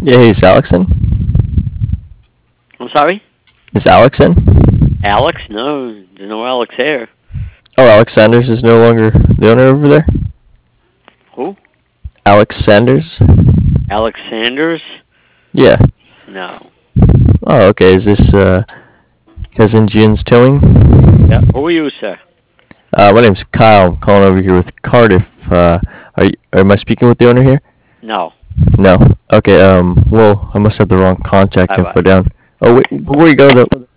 Yeah, he's Alex in? I'm sorry? Is Alex in? Alex? No, there's no Alex here. Oh, Alex Sanders is no longer the owner over there? Who? Alex Sanders? Alex Sanders? Yeah. No. Oh, okay. Is this Cousin Jin's Towing? Yeah. Who are you, sir? My name's Kyle. I'm calling over here with Cardiff. Am I speaking with the owner here? No. No. Okay, well, I must have the wrong contact Bye bye. info down. Oh, wait, before you go, though,